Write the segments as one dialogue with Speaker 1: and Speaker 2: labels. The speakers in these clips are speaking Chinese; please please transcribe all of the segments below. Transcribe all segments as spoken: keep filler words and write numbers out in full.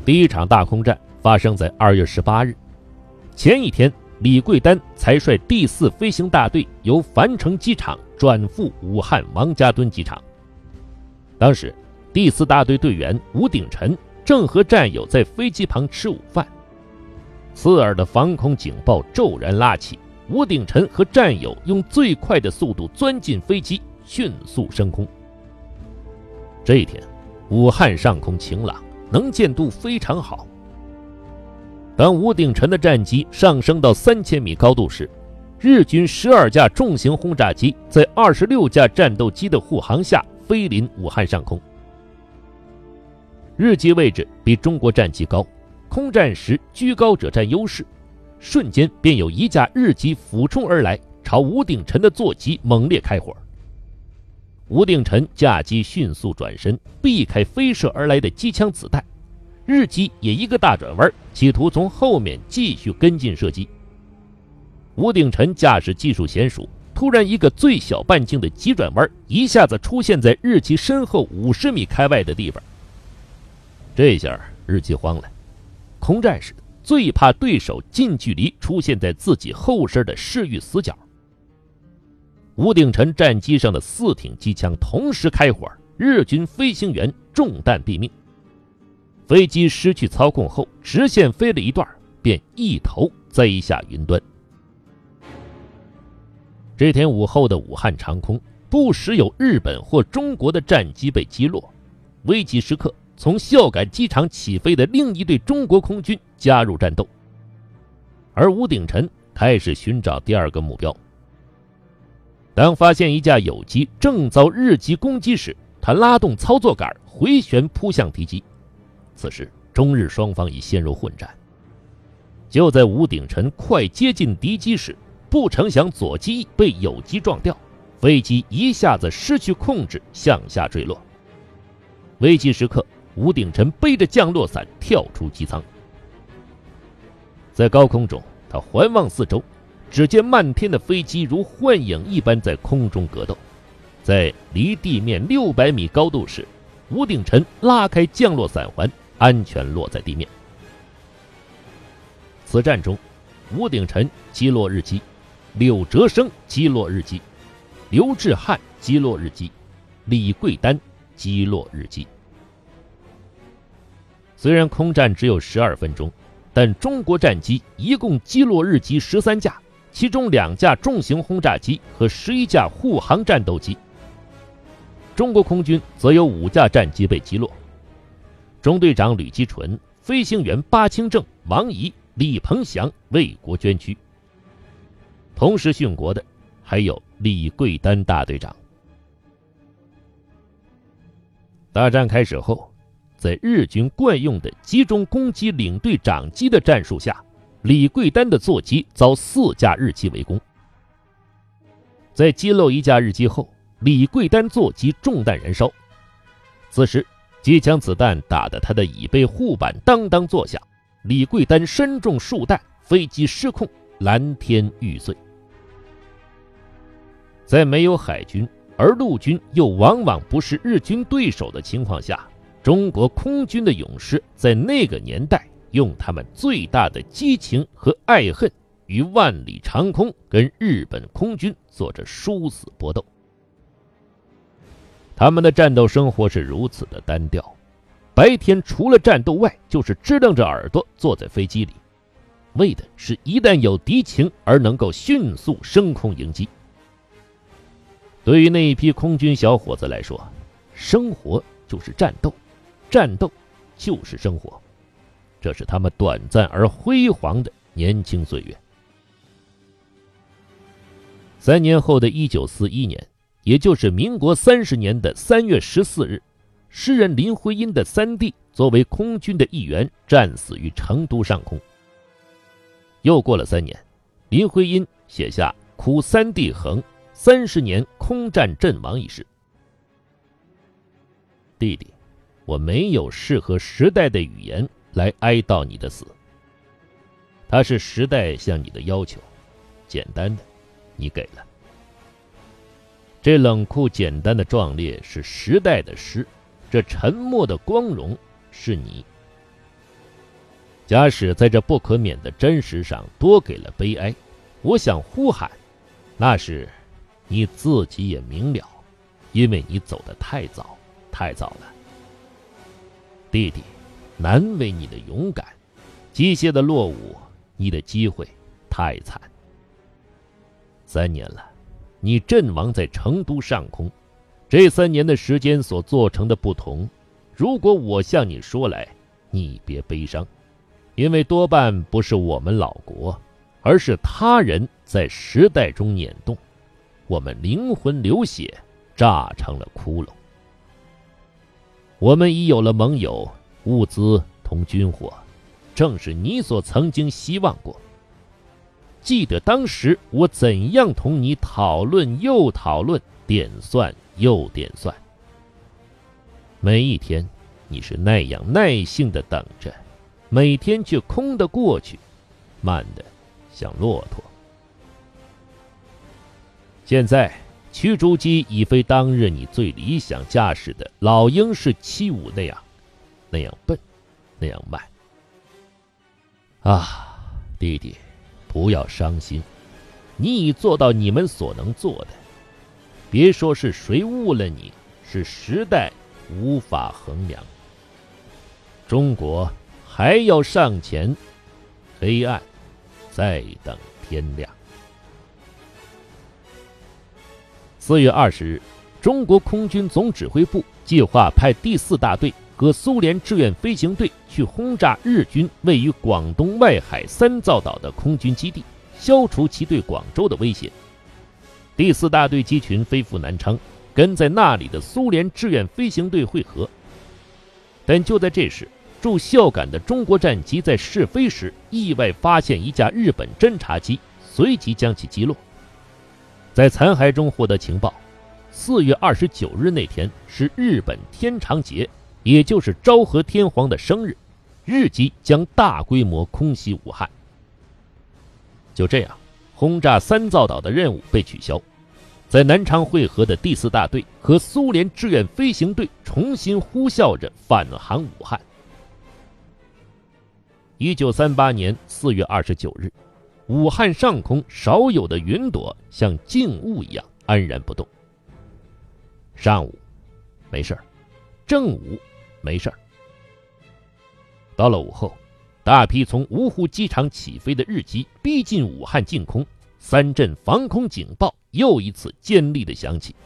Speaker 1: 第一场大空战发生在二月十八日，前一天李桂丹才率第四飞行大队由樊城机场转赴武汉王家墩机场。当时第四大队队员吴鼎臣正和战友在飞机旁吃午饭，刺耳的防空警报骤然拉起，吴鼎臣和战友用最快的速度钻进飞机，迅速升空。这一天武汉上空晴朗，能见度非常好。当吴鼎臣的战机上升到三千米高度时，日军十二架重型轰炸机在二十六架战斗机的护航下飞临武汉上空。日机位置比中国战机高，空战时居高者占优势，瞬间便有一架日机俯冲而来，朝吴鼎臣的座机猛烈开火。吴鼎臣驾机迅速转身，避开飞射而来的机枪子弹，日机也一个大转弯，企图从后面继续跟进射击。吴鼎臣驾驶技术娴熟，突然一个最小半径的急转弯，一下子出现在日机身后五十米开外的地方。这下日机慌了，空战时最怕对手近距离出现在自己后身的视域死角。吴鼎臣战机上的四挺机枪同时开火，日军飞行员中弹毙命。飞机失去操控后，直线飞了一段，便一头栽下云端。这天午后的武汉长空，不时有日本或中国的战机被击落。危急时刻，从孝感机场起飞的另一队中国空军加入战斗，而吴鼎臣开始寻找第二个目标。当发现一架友机正遭日机攻击时，他拉动操作杆回旋扑向敌机。此时中日双方已陷入混战。就在吴鼎臣快接近敌机时，不成想左机被友机撞掉，飞机一下子失去控制，向下坠落。危急时刻，吴鼎臣背着降落伞跳出机舱。在高空中，他环望四周，只见漫天的飞机如幻影一般在空中格斗。在离地面六百米高度时，吴鼎臣拉开降落伞环，安全落在地面。此战中，吴鼎臣击落日机，柳哲生击落日机，刘志汉击落日机，李桂丹击落日机。虽然空战只有十二分钟，但中国战机一共击落日机十三架，其中两架重型轰炸机和十一架护航战斗机。中国空军则有五架战机被击落。中队长吕基纯、飞行员巴清正、王仪、李鹏翔为国捐躯。同时殉国的还有李桂丹大队长。大战开始后，在日军惯用的集中攻击领队长机的战术下，李桂丹的座机遭四架日机围攻。在击落一架日机后，李桂丹座机中弹燃烧。此时机枪子弹打得他的椅背护板当当作响，李桂丹身中数弹，飞机失控，蓝天玉碎。在没有海军，而陆军又往往不是日军对手的情况下，中国空军的勇士在那个年代用他们最大的激情和爱恨，于万里长空跟日本空军做着殊死搏斗。他们的战斗生活是如此的单调，白天除了战斗外，就是支棱着耳朵坐在飞机里，为的是一旦有敌情而能够迅速升空迎击。对于那一批空军小伙子来说，生活就是战斗，战斗就是生活，这是他们短暂而辉煌的年轻岁月。三年后的一九四一年，也就是民国三十年的三月十四日，诗人林徽因的三弟作为空军的一员战死于成都上空。又过了三年，林徽因写下哭三弟横，三十年空战阵亡一事。弟弟，我没有适合时代的语言来哀悼你的死，它是时代向你的要求，简单的你给了。这冷酷简单的壮烈是时代的诗，这沉默的光荣是你。 假使在这不可免的真实上多给了悲哀，我想呼喊，那是你自己也明了，因为你走得太早，太早了。弟弟，难为你的勇敢，机械的落伍，你的机会太惨。三年了，你阵亡在成都上空，这三年的时间所做成的不同，如果我向你说来，你别悲伤，因为多半不是我们老国，而是他人在时代中碾动，我们灵魂流血，炸成了窟窿。我们已有了盟友，物资同军火，正是你所曾经希望过。记得当时我怎样同你讨论又讨论，点算又点算。每一天你是那样耐性地等着，每天却空得过去，慢得像骆驼。现在驱逐机已非当日你最理想驾驶的老鹰式七五那样那样笨，那样慢。啊，弟弟，不要伤心，你已做到你们所能做的，别说是谁误了你，是时代无法衡量。中国还要上前，黑暗再等天亮。四月二十日，中国空军总指挥部计划派第四大队和苏联志愿飞行队去轰炸日军位于广东外海三灶岛的空军基地，消除其对广州的威胁。第四大队机群飞赴南昌，跟在那里的苏联志愿飞行队会合。但就在这时，驻孝感的中国战机在试飞时意外发现一架日本侦察机，随即将其击落。在残骸中获得情报，四月二十九日那天是日本天长节，也就是昭和天皇的生日，日机将大规模空袭武汉。就这样，轰炸三灶岛的任务被取消，在南昌会合的第四大队和苏联志愿飞行队重新呼啸着返航武汉。一九三八年四月二十九日，武汉上空少有的云朵像静物一样安然不动。上午没事儿，正午没事儿。到了午后，大批从芜湖机场起飞的日机逼近武汉近空，三阵防空警报又一次尖利地响起。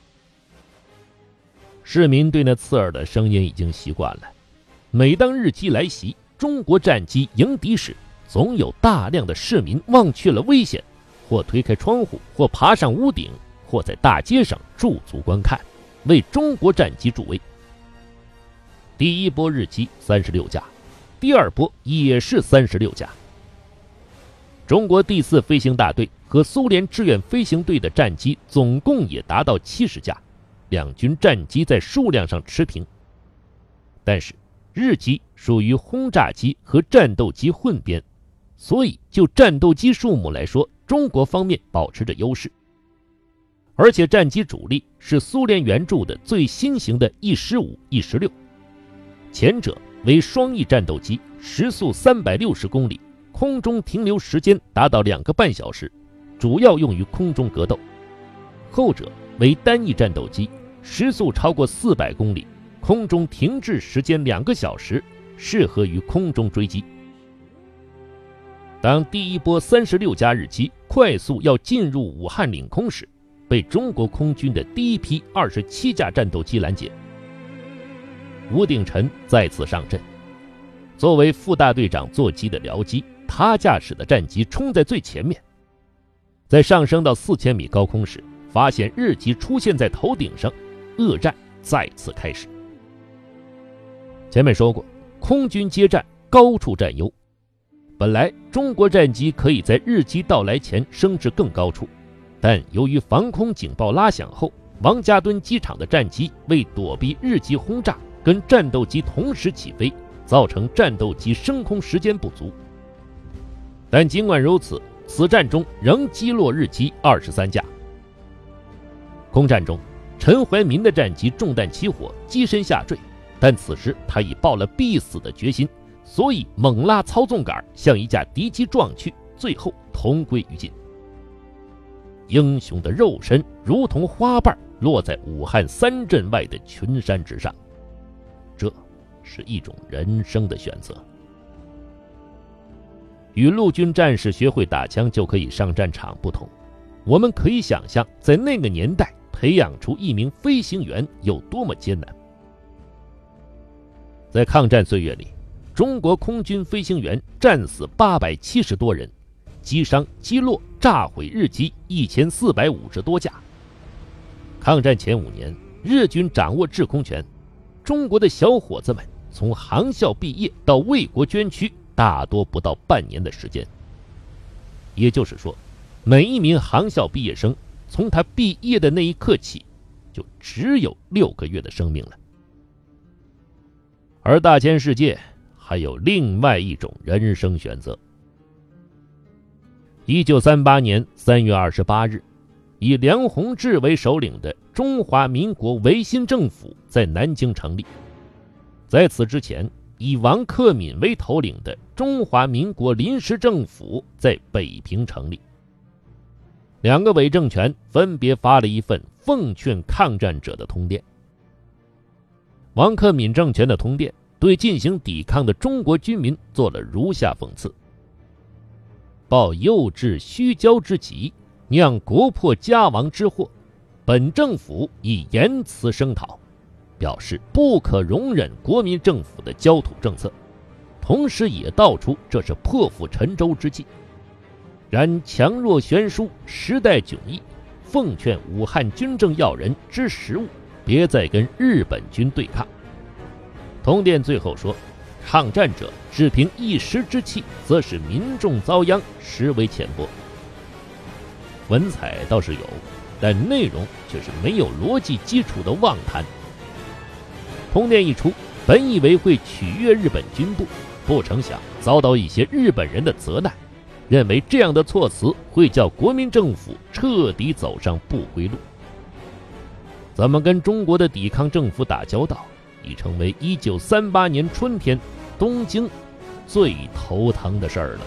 Speaker 1: 市民对那刺耳的声音已经习惯了。每当日机来袭，中国战机迎敌时，总有大量的市民忘却了危险，或推开窗户，或爬上屋顶，或在大街上驻足观看，为中国战机助威。第一波日机三十六架，第二波也是三十六架。中国第四飞行大队和苏联志愿飞行队的战机总共也达到七十架，两军战机在数量上持平。但是日机属于轰炸机和战斗机混编，所以就战斗机数目来说，中国方面保持着优势。而且战机主力是苏联援助的最新型的 E 十五、E 十六，前者为双翼战斗机，时速三百六十公里，空中停留时间达到两个半小时，主要用于空中格斗；后者为单翼战斗机，时速超过四百公里，空中停滞时间两个小时，适合于空中追击。当第一波三十六架日机快速要进入武汉领空时，被中国空军的第一批二十七架战斗机拦截。吴鼎臣再次上阵，作为副大队长座机的僚机，他驾驶的战机冲在最前面，在上升到四千米高空时，发现日机出现在头顶上，恶战再次开始。前面说过，空军接战，高处占优。本来中国战机可以在日机到来前升至更高处，但由于防空警报拉响后，王家墩机场的战机为躲避日机轰炸，跟战斗机同时起飞，造成战斗机升空时间不足。但尽管如此，此战中仍击落日机二十三架。空战中，陈怀民的战机中弹起火，机身下坠，但此时他已抱了必死的决心， 所以猛拉操纵杆向一架敌机撞去，最后同归于尽。英雄的肉身如同花瓣落在武汉三镇外的群山之上，这是一种人生的选择。与陆军战士学会打枪就可以上战场不同，我们可以想象在那个年代培养出一名飞行员有多么艰难。在抗战岁月里，中国空军飞行员战死八百七十多人，击伤击落炸毁日机一千四百五十多架。抗战前五年，日军掌握制空权，中国的小伙子们从航校毕业到为国捐躯，大多不到半年的时间。也就是说，每一名航校毕业生从他毕业的那一刻起，就只有六个月的生命了。而大千世界还有另外一种人生选择。一九三八年三月二十八日，以梁鸿志为首领的中华民国维新政府在南京成立。在此之前，以王克敏为头领的中华民国临时政府在北平成立。两个伪政权分别发了一份奉劝抗战者的通电。王克敏政权的通电对进行抵抗的中国军民做了如下讽刺：报幼稚虚骄之极，酿国破家亡之祸，本政府以言辞声讨，表示不可容忍国民政府的焦土政策，同时也道出这是破釜沉舟之计。然强弱悬殊，时代迥异，奉劝武汉军政要人知时务，别再跟日本军对抗。通电最后说，抗战者只凭一时之气，则使民众遭殃，实为浅薄。文采倒是有，但内容却是没有逻辑基础的妄谈。通电一出，本以为会取悦日本军部，不成想遭到一些日本人的责难，认为这样的措辞会叫国民政府彻底走上不归路。怎么跟中国的抵抗政府打交道，已成为一九三八年春天东京最头疼的事儿了。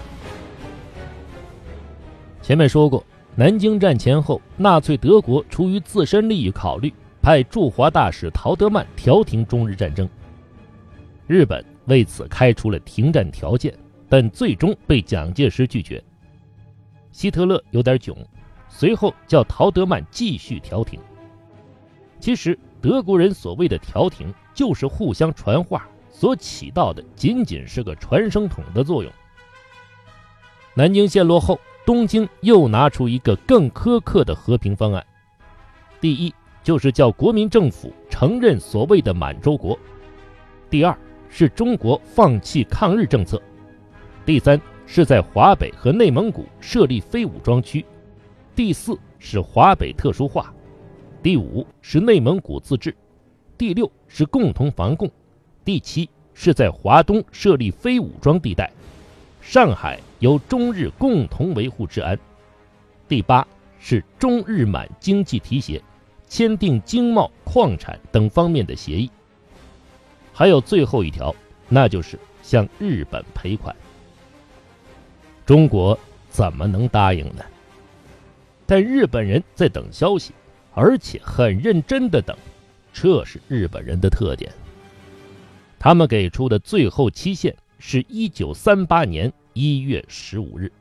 Speaker 1: 前面说过，南京战前后，纳粹德国出于自身利益考虑，派驻华大使陶德曼调停中日战争。日本为此开出了停战条件，但最终被蒋介石拒绝。希特勒有点囧，随后叫陶德曼继续调停。其实德国人所谓的调停，就是互相传话，所起到的仅仅是个传声筒的作用。南京陷落后，东京又拿出一个更苛刻的和平方案。第一，就是叫国民政府承认所谓的满洲国；第二，是中国放弃抗日政策；第三，是在华北和内蒙古设立非武装区；第四，是华北特殊化；第五，是内蒙古自治；第六，是共同防共；第七，是在华东设立非武装地带，上海由中日共同维护治安；第八，是中日满经济提携，签订经贸、矿产等方面的协议；还有最后一条，那就是向日本赔款。中国怎么能答应呢？但日本人在等消息，而且很认真的等，这是日本人的特点。他们给出的最后期限是一九三八年一月十五日。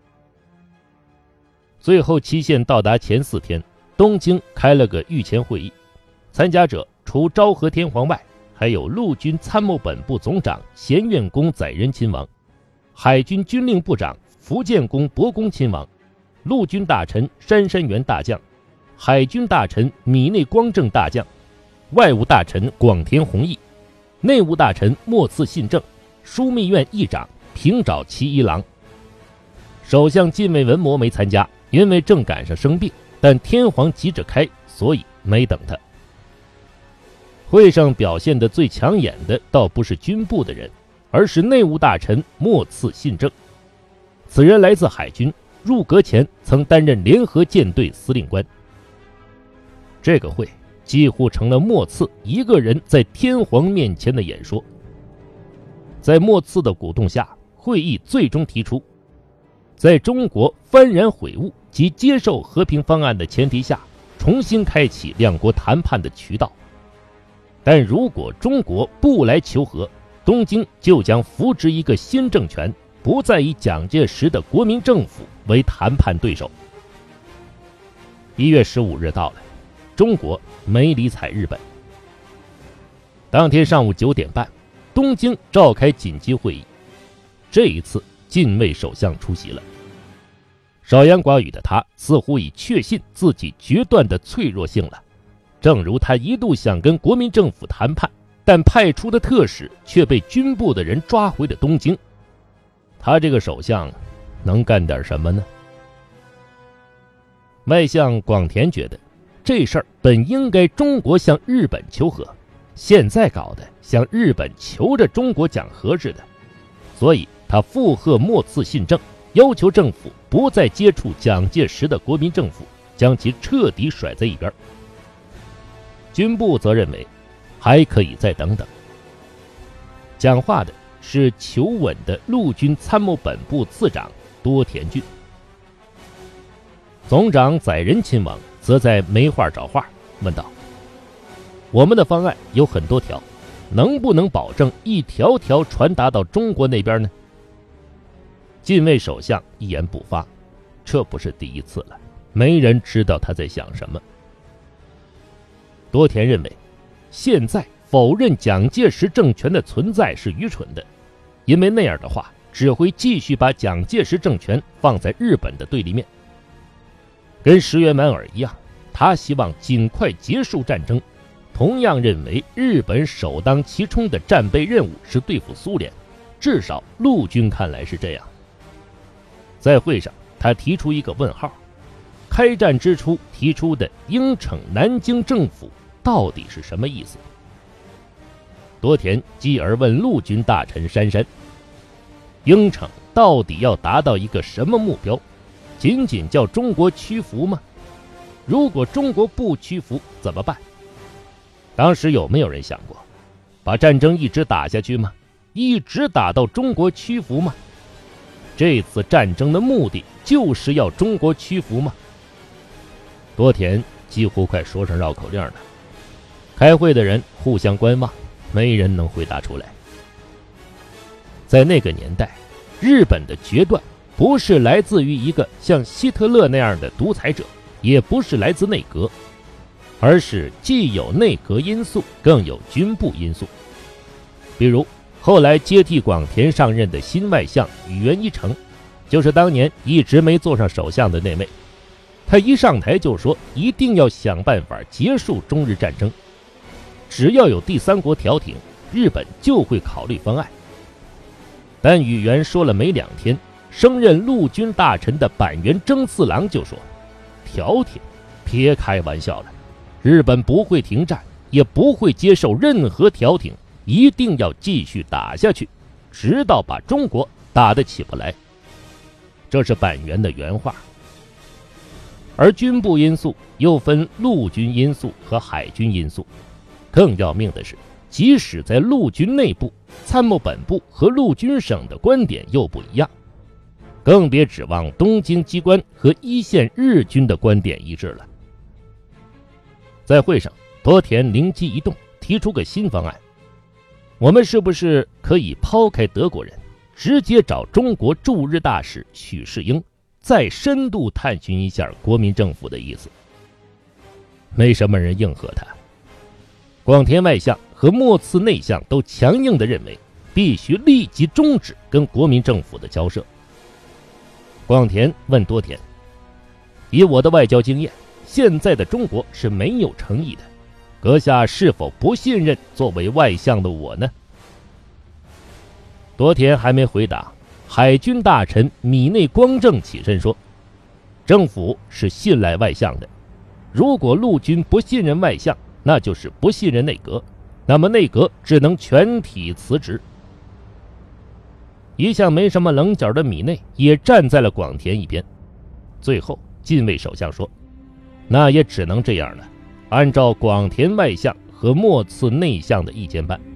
Speaker 1: 最后期限到达前四天，东京开了个御前会议，参加者除昭和天皇外，还有陆军参谋本部总长咸院公载仁亲王，海军军令部长福建公伯公亲王，陆军大臣杉山元大将，海军大臣米内光正大将，外务大臣广田弘毅，内务大臣末次信正，枢密院议长平沼其一郎。首相近卫文磨没参加，因为正赶上生病，但天皇急着开，所以没等他。会上表现得最抢眼的倒不是军部的人，而是内务大臣末次信正。此人来自海军，入阁前曾担任联合舰队司令官。这个会几乎成了末次一个人在天皇面前的演说。 在莫次的鼓动下，会议最终提出，在中国幡然悔悟及接受和平方案的前提下，重新开启两国谈判的渠道。但如果中国不来求和，东京就将扶植一个新政权，不再以蒋介石的国民政府为谈判对手。一月十五日到了，中国没理睬日本。当天上午九点半，东京召开紧急会议，这一次近卫首相出席了。少言寡语的他似乎已确信自己决断的脆弱性了，正如他一度想跟国民政府谈判，但派出的特使却被军部的人抓回了东京。他这个首相能干点什么呢？外相广田觉得这事儿本应该中国向日本求和，现在搞得像日本求着中国讲和似的，所以他附和莫次信政，要求政府不再接触蒋介石的国民政府，将其彻底甩在一边。军部则认为还可以再等等。讲话的是求稳的陆军参谋本部次长多田骏。总长载人亲王则在没话找话，问道：我们的方案有很多条，能不能保证一条条传达到中国那边呢？近卫首相一言不发，这不是第一次了，没人知道他在想什么。多田认为，现在否认蒋介石政权的存在是愚蠢的，因为那样的话只会继续把蒋介石政权放在日本的对立面。跟石原莞尔一样，他希望尽快结束战争，同样认为日本首当其冲的战备任务是对付苏联，至少陆军看来是这样。在会上，他提出一个问号：开战之初提出的应惩南京政府到底是什么意思？多田继而问陆军大臣杉山：应惩到底要达到一个什么目标？仅仅叫中国屈服吗？如果中国不屈服怎么办？当时有没有人想过，把战争一直打下去吗？一直打到中国屈服吗？这次战争的目的就是要中国屈服吗？多田几乎快说成绕口令了。开会的人互相观望，没人能回答出来。在那个年代，日本的决断不是来自于一个像希特勒那样的独裁者，也不是来自内阁，而是既有内阁因素，更有军部因素。比如后来接替广田上任的新外相宇垣一成，就是当年一直没坐上首相的那位。他一上台就说一定要想办法结束中日战争，只要有第三国调停，日本就会考虑方案。但宇垣说了没两天，升任陆军大臣的板垣征四郎就说：调停？别开玩笑了，日本不会停战，也不会接受任何调停，一定要继续打下去，直到把中国打得起不来。这是板垣的原话。而军部因素又分陆军因素和海军因素，更要命的是，即使在陆军内部，参谋本部和陆军省的观点又不一样，更别指望东京机关和一线日军的观点一致了。在会上，多田灵机一动，提出个新方案：我们是不是可以抛开德国人，直接找中国驻日大使许世英，再深度探寻一下国民政府的意思？没什么人应和他。广田外相和莫次内相都强硬地认为，必须立即终止跟国民政府的交涉。广田问多田：以我的外交经验，现在的中国是没有诚意的，阁下是否不信任作为外相的我呢？多田还没回答，海军大臣米内光正起身说：政府是信赖外相的，如果陆军不信任外相，那就是不信任内阁，那么内阁只能全体辞职。一向没什么棱角的米内也站在了广田一边。最后近卫首相说：那也只能这样了，按照广田外相和莫次内相的意见办。